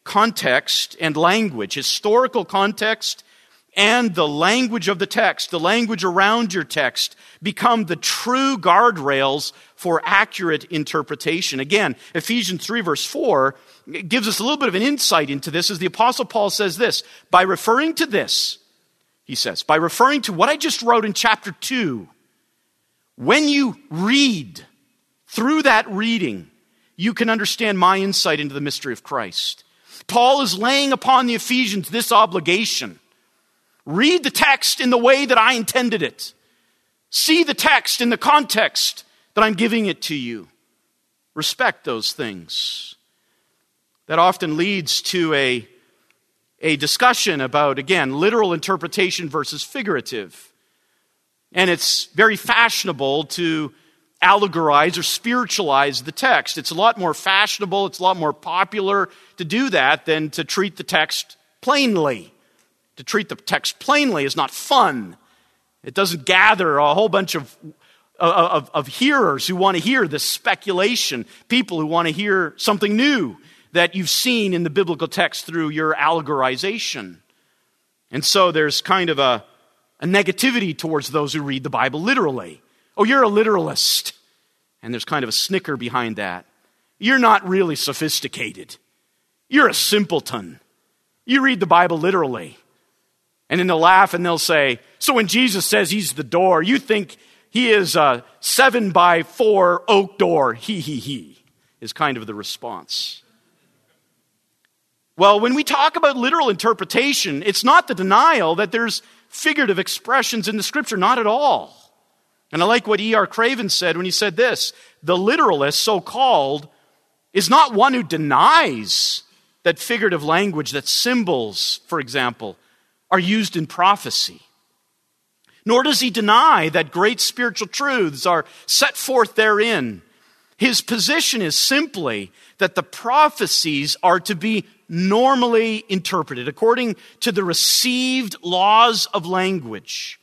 context and language, historical context and the language of the text, the language around your text, become the true guardrails for accurate interpretation. Again, Ephesians 3 verse 4 gives us a little bit of an insight into this as the Apostle Paul says this, by referring to this, he says, by referring to what I just wrote in chapter 2, when you read through that reading, you can understand my insight into the mystery of Christ. Paul is laying upon the Ephesians this obligation. Read the text in the way that I intended it. See the text in the context that I'm giving it to you. Respect those things. That often leads to a discussion about, again, literal interpretation versus figurative. And it's very fashionable to allegorize or spiritualize the text. It's a lot more fashionable, it's a lot more popular to do that than to treat the text plainly. To treat the text plainly is not fun. It doesn't gather a whole bunch of hearers who want to hear this speculation, people who want to hear something new that you've seen in the biblical text through your allegorization. And so there's kind of a negativity towards those who read the Bible literally. Oh, you're a literalist. And there's kind of a snicker behind that. You're not really sophisticated. You're a simpleton. You read the Bible literally. And then they'll laugh and they'll say, so when Jesus says he's the door, you think he is a 7x4 oak door. He, is kind of the response. Well, when we talk about literal interpretation, it's not the denial that there's figurative expressions in the Scripture, not at all. And I like what E.R. Craven said when he said this, the literalist, so-called, is not one who denies that figurative language, that symbols, for example, are used in prophecy. Nor does he deny that great spiritual truths are set forth therein. His position is simply that the prophecies are to be normally interpreted according to the received laws of language,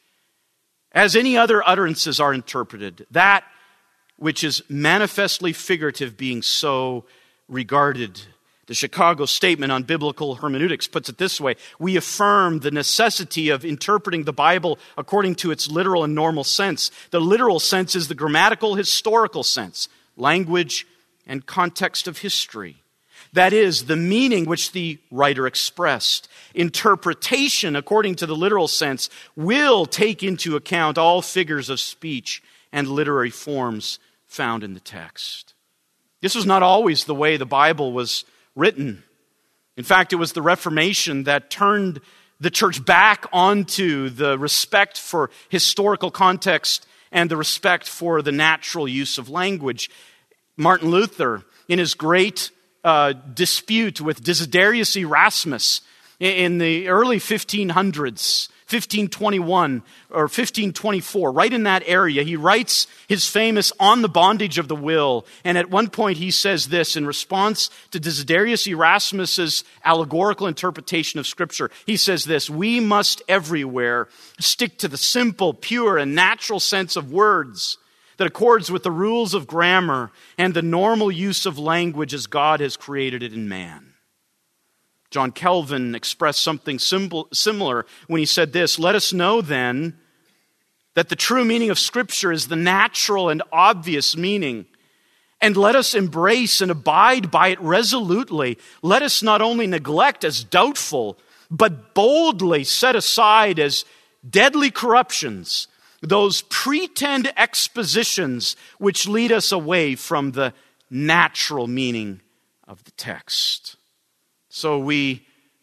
as any other utterances are interpreted, that which is manifestly figurative being so regarded. The Chicago Statement on Biblical Hermeneutics puts it this way, we affirm the necessity of interpreting the Bible according to its literal and normal sense. The literal sense is the grammatical, historical sense, language and context of history. That is, the meaning which the writer expressed. Interpretation, according to the literal sense, will take into account all figures of speech and literary forms found in the text. This was not always the way the Bible was written. In fact, it was the Reformation that turned the church back onto the respect for historical context and the respect for the natural use of language. Martin Luther, in his great dispute with Desiderius Erasmus in the early 1500s, 1521 or 1524, right in that area, he writes his famous On the Bondage of the Will. And at one point he says this in response to Desiderius Erasmus's allegorical interpretation of Scripture. He says this, we must everywhere stick to the simple, pure, and natural sense of words that accords with the rules of grammar and the normal use of language as God has created it in man. John Calvin expressed something similar when he said this, let us know then that the true meaning of Scripture is the natural and obvious meaning, and let us embrace and abide by it resolutely. Let us not only neglect as doubtful, but boldly set aside as deadly corruptions those pretend expositions which lead us away from the natural meaning of the text. So we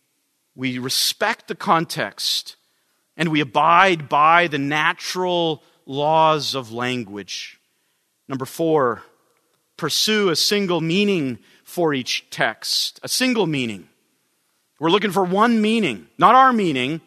respect the context and we abide by the natural laws of language. Number 4, pursue a single meaning for each text. A single meaning. We're looking for one meaning, not our meaning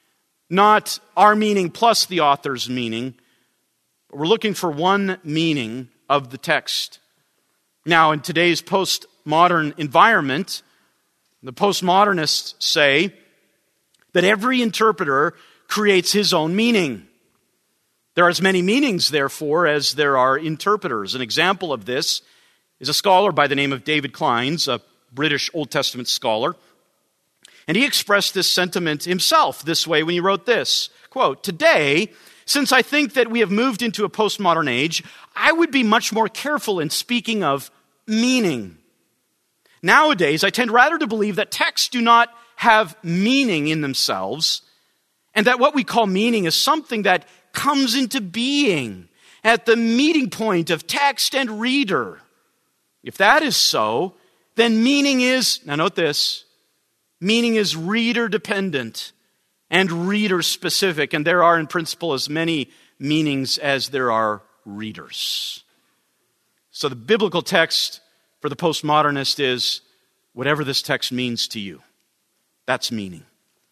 plus the author's meaning. We're looking for one meaning of the text. Now, in today's postmodern environment, the postmodernists say that every interpreter creates his own meaning. There are as many meanings, therefore, as there are interpreters. An example of this is a scholar by the name of David Kleins, a British Old Testament scholar. And he expressed this sentiment himself this way when he wrote this, quote, "Today, since I think that we have moved into a postmodern age, I would be much more careful in speaking of meaning. Nowadays, I tend rather to believe that texts do not have meaning in themselves, and that what we call meaning is something that comes into being at the meeting point of text and reader. If that is so, then meaning is," now note this, "meaning is reader dependent and reader specific, and there are in principle as many meanings as there are readers." So the biblical text for the postmodernist is whatever this text means to you. That's meaning.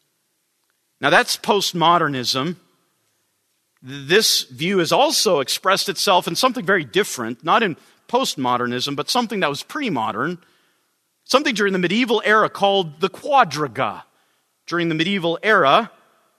Now that's postmodernism. This view has also expressed itself in something very different, not in postmodernism, but something that was pre-modern, something during the medieval era called the quadriga. During the medieval era,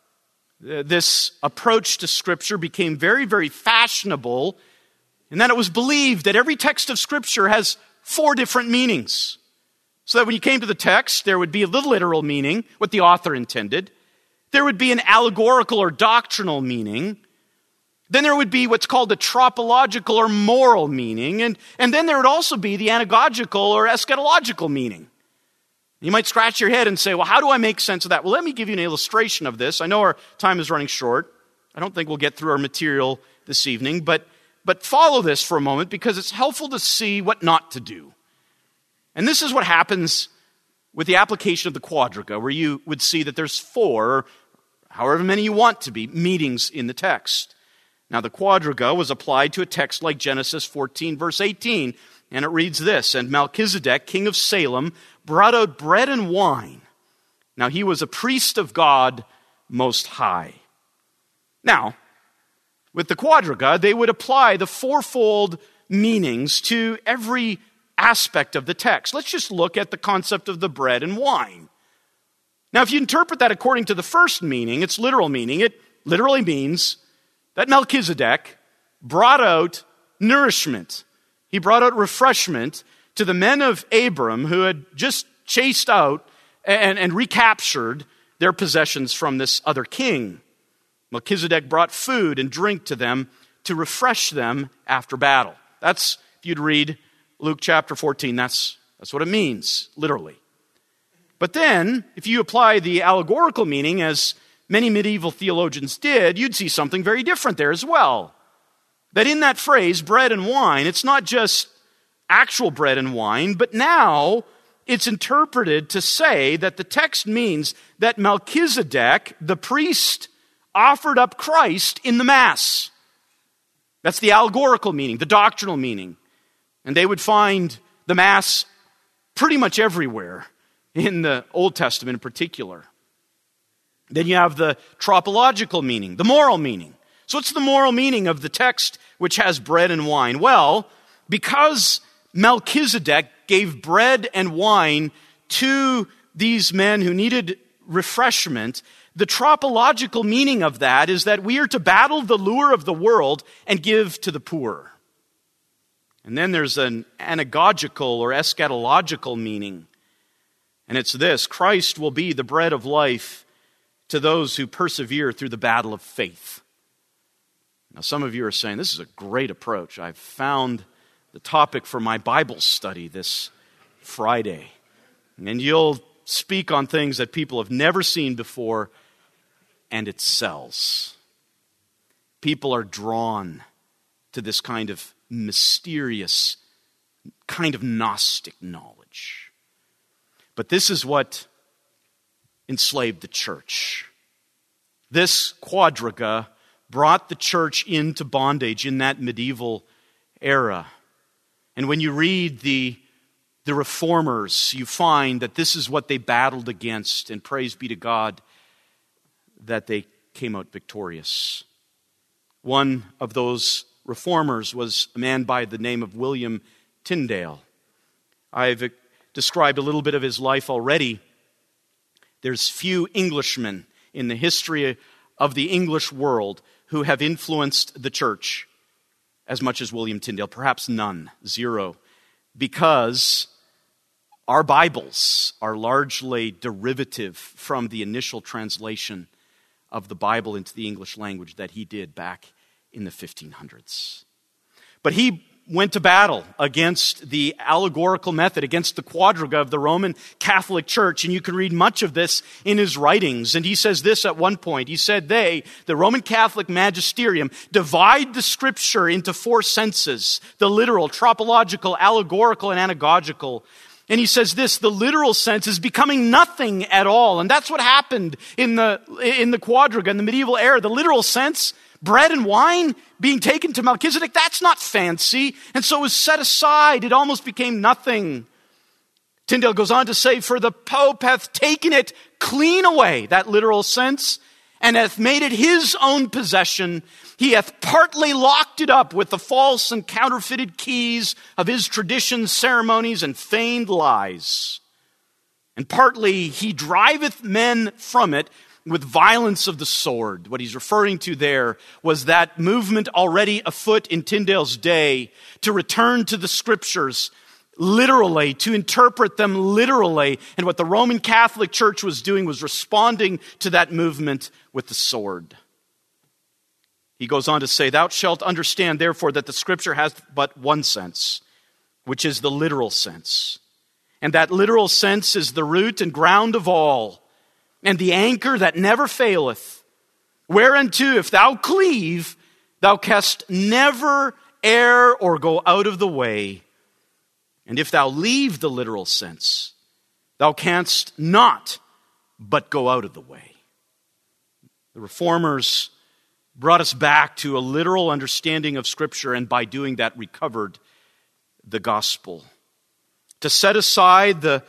this approach to Scripture became very, very fashionable, and that it was believed that every text of Scripture has 4 different meanings. So that when you came to the text, there would be the literal meaning, what the author intended. There would be an allegorical or doctrinal meaning. Then there would be what's called the tropological or moral meaning. And then there would also be the anagogical or eschatological meaning. You might scratch your head and say, well, how do I make sense of that? Well, let me give you an illustration of this. I know our time is running short. I don't think we'll get through our material this evening, but follow this for a moment because it's helpful to see what not to do. And this is what happens with the application of the quadriga, where you would see that there's 4, or however many you want to be, meanings in the text. Now, the quadriga was applied to a text like Genesis 14, verse 18, and it reads this, "And Melchizedek, king of Salem, brought out bread and wine. Now, he was a priest of God Most High." Now, with the quadriga, they would apply the 4-fold meanings to every aspect of the text. Let's just look at the concept of the bread and wine. Now, if you interpret that according to the first meaning, its literal meaning, it literally means that Melchizedek brought out nourishment. He brought out refreshment to the men of Abram who had just chased out and recaptured their possessions from this other king. Melchizedek brought food and drink to them to refresh them after battle. That's, if you'd read Luke chapter 14, that's what it means, literally. But then, if you apply the allegorical meaning, as many medieval theologians did, you'd see something very different there as well. That in that phrase, bread and wine, it's not just actual bread and wine, but now it's interpreted to say that the text means that Melchizedek, the priest, offered up Christ in the Mass. That's the allegorical meaning, the doctrinal meaning. And they would find the Mass pretty much everywhere, in the Old Testament in particular. Then you have the tropological meaning, the moral meaning. So what's the moral meaning of the text which has bread and wine? Well, because Melchizedek gave bread and wine to these men who needed refreshment, the tropological meaning of that is that we are to battle the lure of the world and give to the poor. And then there's an anagogical or eschatological meaning. And it's this: Christ will be the bread of life to those who persevere through the battle of faith. Now, some of you are saying, this is a great approach. I've found the topic for my Bible study this Friday. And you'll speak on things that people have never seen before, and it sells. People are drawn to this kind of mysterious, kind of Gnostic knowledge. But this is what enslaved the church. This quadriga brought the church into bondage in that medieval era. And when you read the reformers, you find that this is what they battled against, and praise be to God that they came out victorious. One of those reformers was a man by the name of William Tyndale. I've described a little bit of his life already. There's few Englishmen in the history of the English world who have influenced the church as much as William Tyndale. Perhaps none, zero. Because Our Bibles are largely derivative from the initial translation of the Bible into the English language that he did back in the 1500s. But he went to battle against the allegorical method, against the quadriga of the Roman Catholic Church, and you can read much of this in his writings. And he says this at one point. He said the Roman Catholic magisterium, divide the scripture into four senses: the literal, tropological, allegorical, and anagogical. And he says this: the literal sense is becoming nothing at all. And that's what happened in the quadriga, in the medieval era. The literal sense, bread and wine being taken to Melchizedek, that's not fancy. And so it was set aside. It almost became nothing. Tyndale goes on to say, for the Pope hath taken it clean away, that literal sense, and hath made it his own possession. He hath partly locked it up with the false and counterfeited keys of his traditions, ceremonies, and feigned lies. And partly he driveth men from it with violence of the sword. What he's referring to there was that movement already afoot in Tyndale's day to return to the scriptures literally, to interpret them literally. And what the Roman Catholic Church was doing was responding to that movement with the sword. He goes on to say, thou shalt understand, therefore, that the scripture has but one sense, which is the literal sense. And that literal sense is the root and ground of all, and the anchor that never faileth, whereunto if thou cleave, thou canst never err or go out of the way. And if thou leave the literal sense, thou canst not but go out of the way. The Reformers brought us back to a literal understanding of Scripture, and by doing that recovered the gospel. To set aside the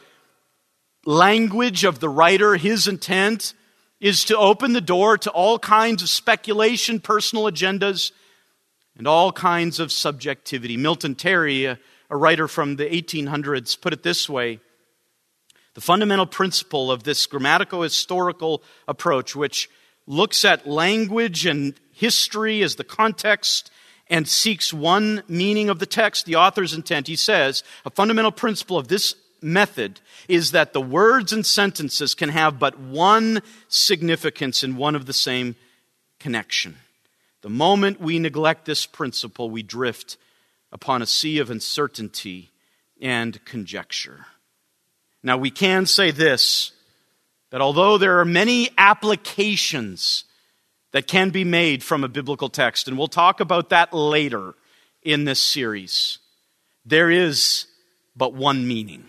language of the writer, his intent is to open the door to all kinds of speculation, personal agendas, and all kinds of subjectivity. Milton Terry, a writer from the 1800s, put it this way: the fundamental principle of this grammatico-historical approach, which looks at language and history as the context and seeks one meaning of the text, the author's intent, he says, a fundamental principle of this method is that the words and sentences can have but one significance in one of the same connection. The moment we neglect this principle, we drift upon a sea of uncertainty and conjecture. Now, we can say this, that although there are many applications that can be made from a biblical text, and we'll talk about that later in this series, there is but one meaning.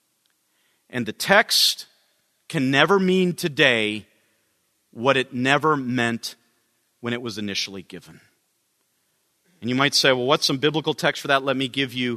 And the text can never mean today what it never meant when it was initially given. And you might say, well, what's some biblical text for that? Let me give you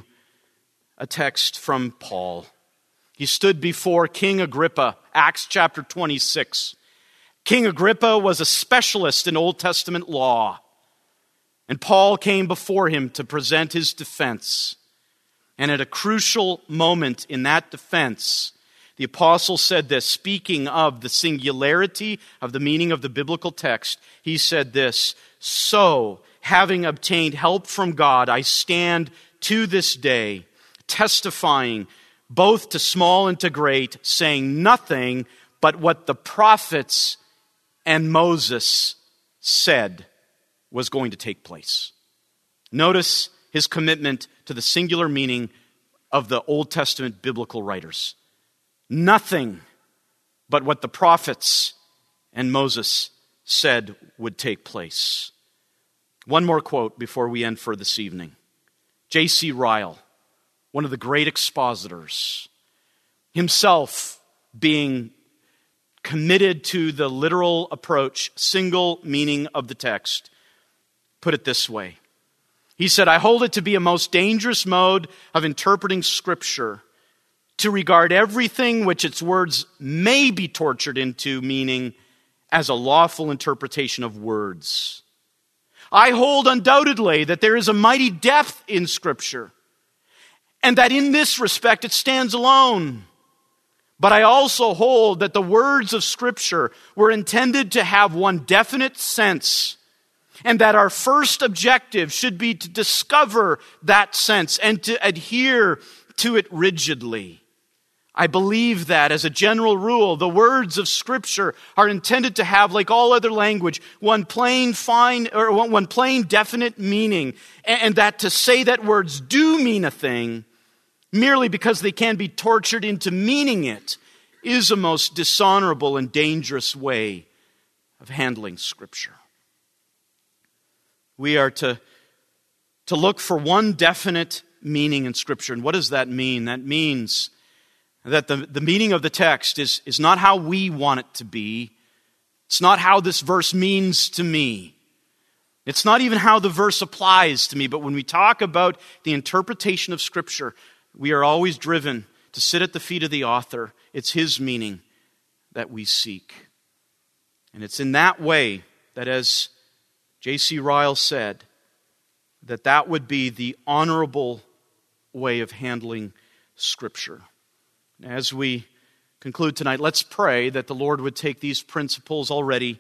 a text from Paul. He stood before King Agrippa, Acts chapter 26. King Agrippa was a specialist in Old Testament law, and Paul came before him to present his defense. And at a crucial moment in that defense, the apostle said this, speaking of the singularity of the meaning of the biblical text. He said this, so, having obtained help from God, I stand to this day, testifying both to small and to great, saying nothing but what the prophets and Moses said was going to take place. Notice his commitment to the singular meaning of the Old Testament biblical writers. Nothing but what the prophets and Moses said would take place. One more quote before we end for this evening. J.C. Ryle, one of the great expositors, himself being committed to the literal approach, single meaning of the text, put it this way. He said, I hold it to be a most dangerous mode of interpreting Scripture, to regard everything which its words may be tortured into meaning as a lawful interpretation of words. I hold undoubtedly that there is a mighty depth in Scripture, and that in this respect it stands alone. But I also hold that the words of Scripture were intended to have one definite sense, and that our first objective should be to discover that sense and to adhere to it rigidly. I believe that as a general rule, the words of Scripture are intended to have, like all other language, one plain, definite meaning, and that to say that words do mean a thing merely because they can be tortured into meaning it is a most dishonorable and dangerous way of handling Scripture. We are to look for one definite meaning in Scripture. And what does that mean? That means that the meaning of the text is not how we want it to be. It's not how this verse means to me. It's not even how the verse applies to me. But when we talk about the interpretation of Scripture, we are always driven to sit at the feet of the author. It's his meaning that we seek. And it's in that way that, as J.C. Ryle said, that would be the honorable way of handling Scripture. As we conclude tonight, let's pray that the Lord would take these principles already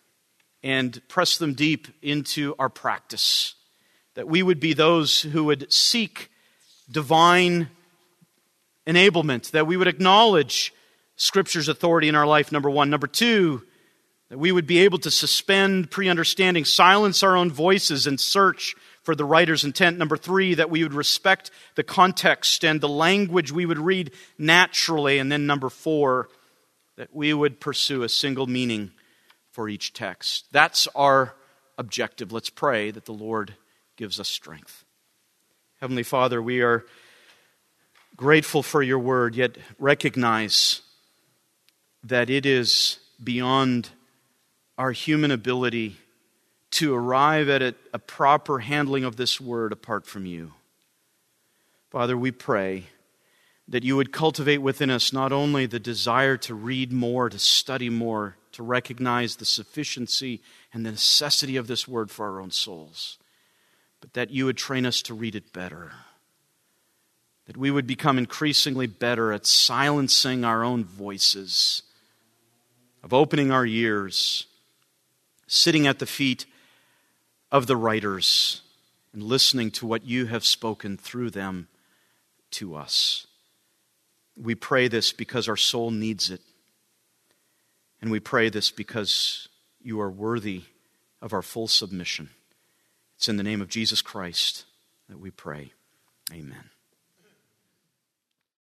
and press them deep into our practice. That we would be those who would seek divine enablement. That we would acknowledge Scripture's authority in our life, number one. Number two, that we would be able to suspend pre-understanding, silence our own voices, and search for the writer's intent. Number three, that we would respect the context and the language we would read naturally. And then number four, that we would pursue a single meaning for each text. That's our objective. Let's pray that the Lord gives us strength. Heavenly Father, we are grateful for your word, yet recognize that it is beyond our human ability to arrive at a proper handling of this word apart from you. Father, we pray that you would cultivate within us not only the desire to read more, to study more, to recognize the sufficiency and the necessity of this word for our own souls, but that you would train us to read it better. That we would become increasingly better at silencing our own voices, of opening our ears, sitting at the feet of the writers and listening to what you have spoken through them to us. We pray this because our soul needs it. And we pray this because you are worthy of our full submission. It's in the name of Jesus Christ that we pray. Amen.